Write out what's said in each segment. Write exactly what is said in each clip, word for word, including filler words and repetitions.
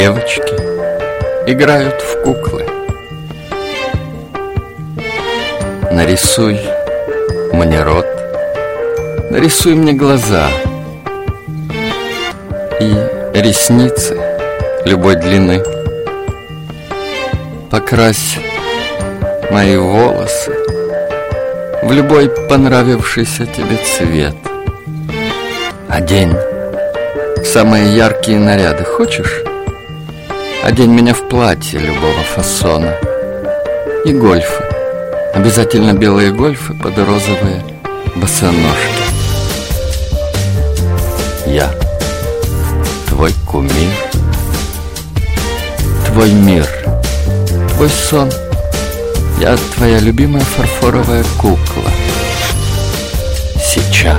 Девочки играют в куклы. Нарисуй мне рот, нарисуй мне глаза и ресницы любой длины. Покрась мои волосы в любой понравившийся тебе цвет. Одень самые яркие наряды. Хочешь? Одень меня в платье любого фасона. И гольфы. Обязательно белые гольфы под розовые босоножки. Я твой кумир, твой мир, твой сон. Я твоя любимая фарфоровая кукла. Сейчас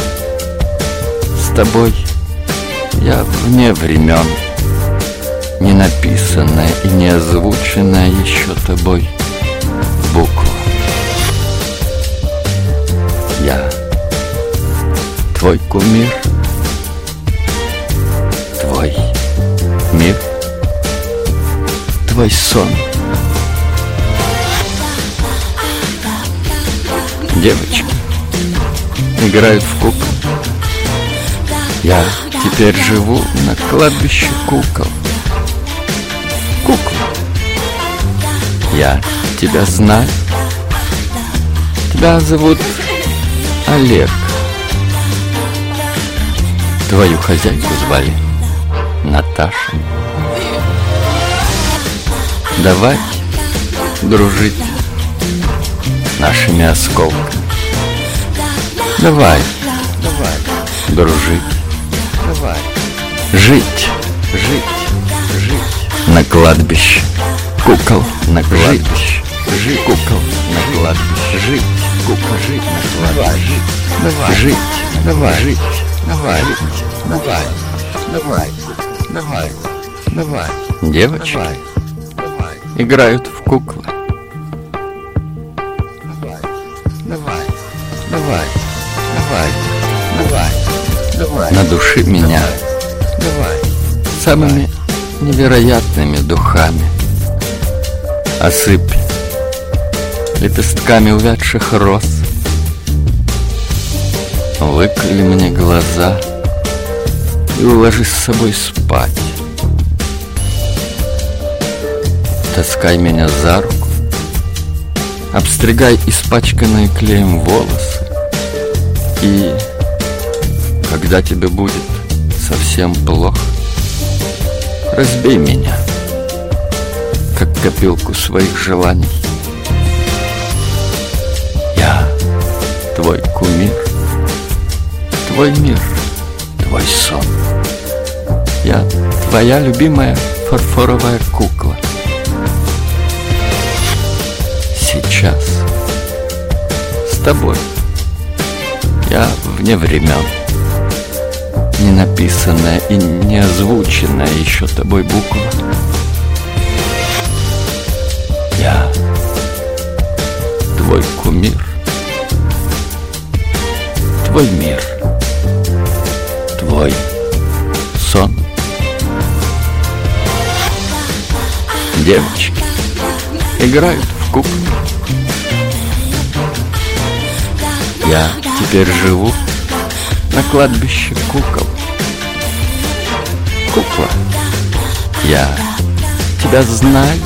с тобой я вне времен, не написанная и не озвученная еще тобой буква. Я твой кумир, твой мир, твой сон. Девочки играют в кукол. Я теперь живу на кладбище кукол. Кукла, я тебя знаю. Тебя зовут Олег. Твою хозяйку звали Наташа. Давай дружить нашими осколками. Давай, давай дружить. Давай жить, жить, жить на кладбище кукол, на кладбище, жить кукол, на кладбище, жить кукол, жить на кладбище. Давай жить, давай жить, давай жить, давай, давай, давай, давай. Девочки давай играют в куклы. Давай, давай, давай, давай, давай, давай. Надуши меня, давай, самыми невероятными духами. Осыпь лепестками увядших роз. Выколи мне глаза и уложи с собой спать. Таскай меня за руку, обстригай испачканные клеем волосы. И когда тебе будет совсем плохо, разбей меня, как копилку своих желаний. Я твой кумир, твой мир, твой сон. Я твоя любимая фарфоровая кукла. Сейчас с тобой я вне времен, не написанная и не озвученная еще тобой буква. Я твой кумир, твой мир, твой сон. Девочки играют в куклы. Я теперь живу на кладбище кукол. Кукла, я тебя знаю.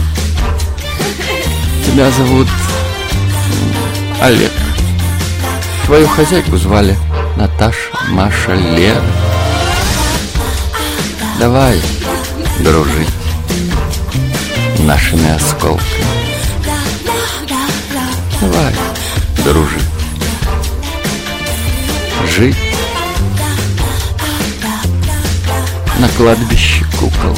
Тебя зовут Олег. Твою хозяйку звали Наташа, Маша, Лера. Давай дружить нашими осколками. Давай дружить. Жить на кладбище кукол.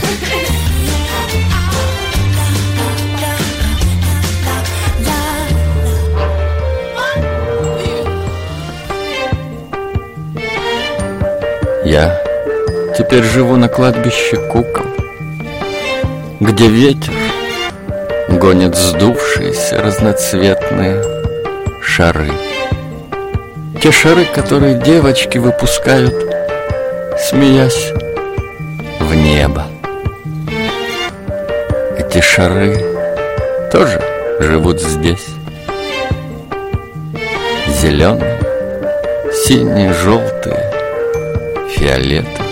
Я теперь живу на кладбище кукол, где ветер гонит сдувшиеся разноцветные шары. Те шары, которые девочки выпускают, смеясь в небо. Эти шары тоже живут здесь. Зеленые, синие, желтые, фиолетовые.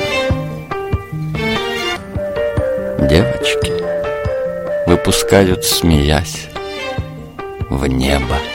Девочки выпускают, смеясь, в небо.